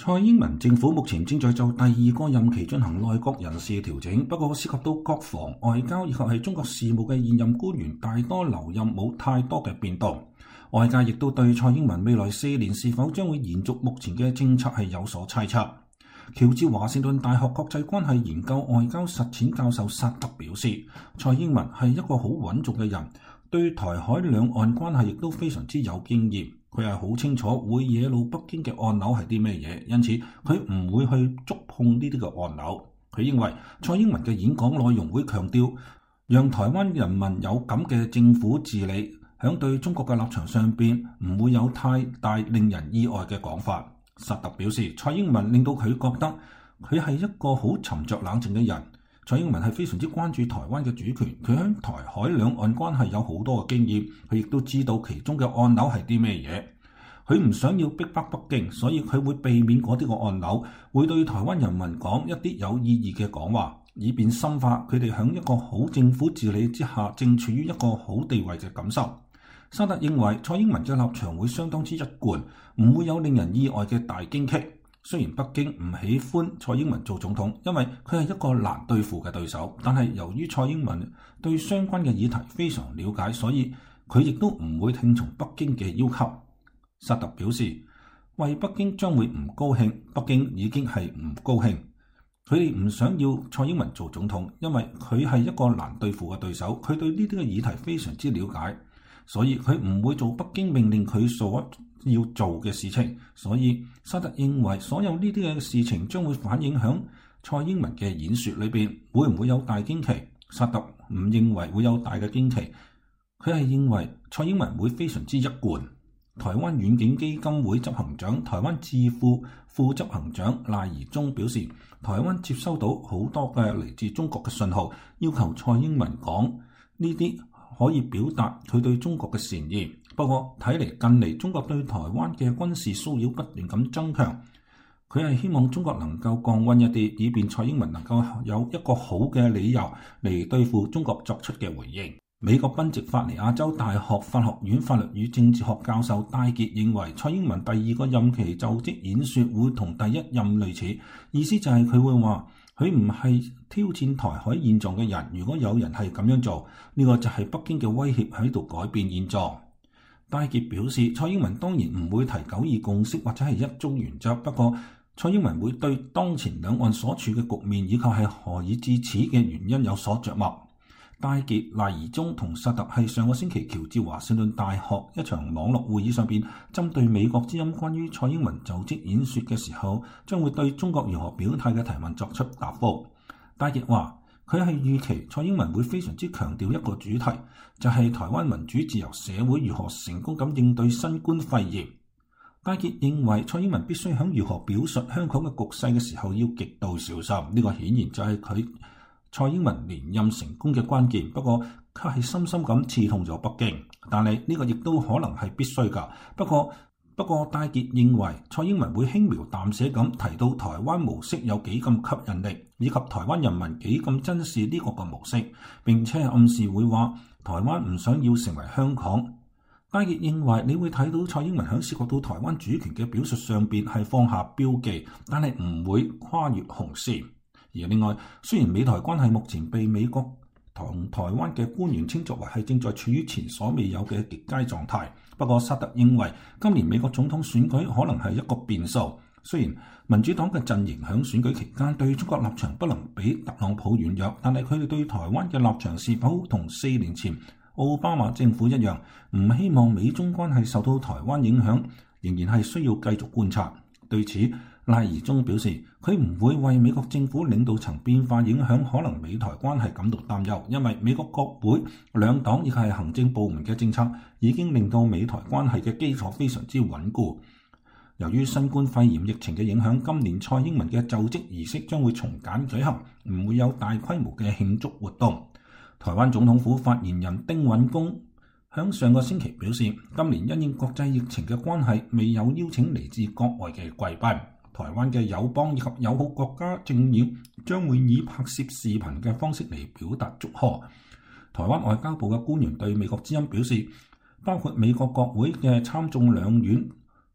蔡英文政府目前正在就第二個任期進行內閣人事調整，不過涉及到國防、外交以及係中國事務嘅現任官員大多留任冇太多嘅變動。外界亦都對蔡英文未來4年是否將會延續目前嘅政策係有所猜測。喬治華盛頓大學國際關係研究外交實踐教授薩特表示，蔡英文係一個好穩重嘅人，對台海兩岸關係亦都非常之有經驗。佢係好清楚會惹怒北京嘅按鈕係啲咩嘢，因此佢唔會去觸碰呢啲嘅按鈕。佢認為蔡英文嘅演講內容會強調讓台灣人民有咁嘅政府治理，響對中國嘅立場上邊唔會有太大令人意外嘅講法。薩特表示，蔡英文令到佢覺得佢係一個好沉着冷靜嘅人。蔡英文係非常之關注台灣嘅主權，佢喺台海兩岸關係有好多嘅經驗，佢亦都知道其中嘅按鈕係啲咩嘢。佢唔想要逼迫北京，所以佢會避免嗰啲個按鈕，會對台灣人民講一啲有意義嘅講話，以便深化佢哋喺一個好政府治理之下正處於一個好地位嘅感受。沙特認為蔡英文嘅立場會相當之一貫，唔會有令人意外嘅大驚奇。雖然北京唔喜歡蔡英文做總統，因為佢係一個難對付嘅對手，但係由於蔡英文對相關嘅議題非常了解，所以佢亦都唔會聽從北京嘅要求。薩特表示，為北京將會唔高興，北京已經係唔高興。佢哋唔想要蔡英文做總統，因為佢係一個難對付嘅對手，佢對呢啲嘅議題非常之了解，所以佢唔會做北京命令佢所要做嘅事情。所以沙特認為所有呢啲嘅事情將會反映響蔡英文嘅演說裏邊，會唔會有大驚奇？沙特唔認為會有大嘅驚奇，佢係認為蔡英文會非常之一貫。台灣遠景基金會執行長、台灣智庫副執行長賴宜中表示，台灣接收到好多嘅嚟自中國嘅信號，要求蔡英文講呢啲可以表達佢對中國嘅善意。不過睇嚟近嚟中國對台灣嘅軍事騷擾不斷咁增強，佢係希望中國能夠降溫一啲，以便蔡英文能夠有一個好嘅理由嚟對付中國作出嘅回應。美國賓夕法尼亞州大學法學院法律與政治學教授戴傑認為，蔡英文第二個任期就職演說會同第一任類似，意思就係佢會話佢唔係挑戰台海現狀嘅人，如果有人係咁樣做，呢個就係北京嘅威脅喺度改變現狀。戴傑表示，蔡英文當然唔會提9·2共識或者係一中原則，不過蔡英文會對當前兩岸所處嘅局面以及係何以至此嘅原因有所著墨。戴傑、賴宜中同薩特係上個星期喬治華盛頓大學一場網絡會議上邊，針對美國之音關於蔡英文就職演說嘅時候，將會對中國如何表態嘅提問作出答覆。戴傑話：佢係預期蔡英文會非常之強調一個主題，就係台灣民主自由社會如何成功咁應對新冠肺炎。戴傑認為蔡英文必須喺如何表述香港嘅局勢嘅時候要極度小心，呢個顯然就係蔡英文連任成功嘅關鍵，不過卻係深深咁刺痛咗北京。但係呢個亦都可能係必須㗎。不過戴傑認為蔡英文會輕描淡寫咁提到台灣模式有幾咁吸引力，以及台灣人民幾咁珍視呢個嘅模式，並且暗示會話台灣唔想要成為香港。戴傑認為你會睇到蔡英文喺涉及到台灣主權嘅表述上邊係放下標記，但係唔會跨越紅線。而另外，雖然美台關係目前被美國同台灣嘅官員稱作為係正在處於前所未有嘅極佳狀態，不過薩特認為今年美國總統選舉可能係一個變數。雖然民主黨嘅陣營響選舉期間對中國立場不能比特朗普軟弱，但係佢哋對台灣嘅立場是否同4年前奧巴馬政府一樣，唔希望美中關係受到台灣影響，仍然係需要繼續觀察。對此，賴宜中表示，佢唔會為美國政府領導層變化影響可能美台關係感到擔憂，因為美國國會兩黨亦係行政部門嘅政策已經令到美台關係嘅基礎非常之穩固。由於新冠肺炎疫情嘅影響，今年蔡英文嘅就職儀式將會從簡舉行，唔會有大規模嘅慶祝活動。台灣總統府發言人丁允恭響上個星期表示，今年因應國際疫情嘅關係，未有邀請嚟自國外嘅貴賓。台灣嘅友邦以及友好國家政要將會以拍攝視頻嘅方式嚟表達祝賀。台灣外交部嘅官員對美國之音表示，包括美國國會嘅參眾兩院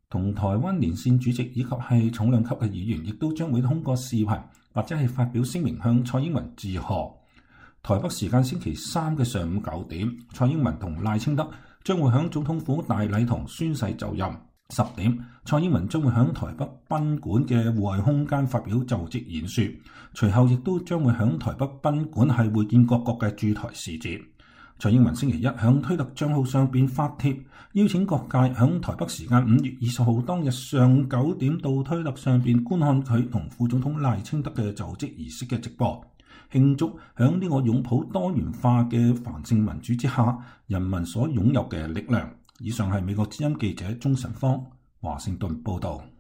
同台灣連線主席以及係重量級嘅議員，亦都將會通過視頻或者係發表聲明向蔡英文致賀。台北時間星期三嘅上午9點，蔡英文同賴清德將會響總統府大禮堂宣誓就任。10點，蔡英文將會響台北賓館嘅戶外空間發表就職演說，隨後亦都將會響台北賓館係會見各國嘅駐台使節。蔡英文星期一響推特帳號上邊發帖，邀請各界響台北時間5月20號當日上午9點到推特上邊觀看佢同副總統賴清德嘅就職儀式嘅直播，慶祝響呢個擁抱多元化嘅繁盛民主之下，人民所擁有嘅力量。以上係美國之音記者鍾晨芳華盛頓報道。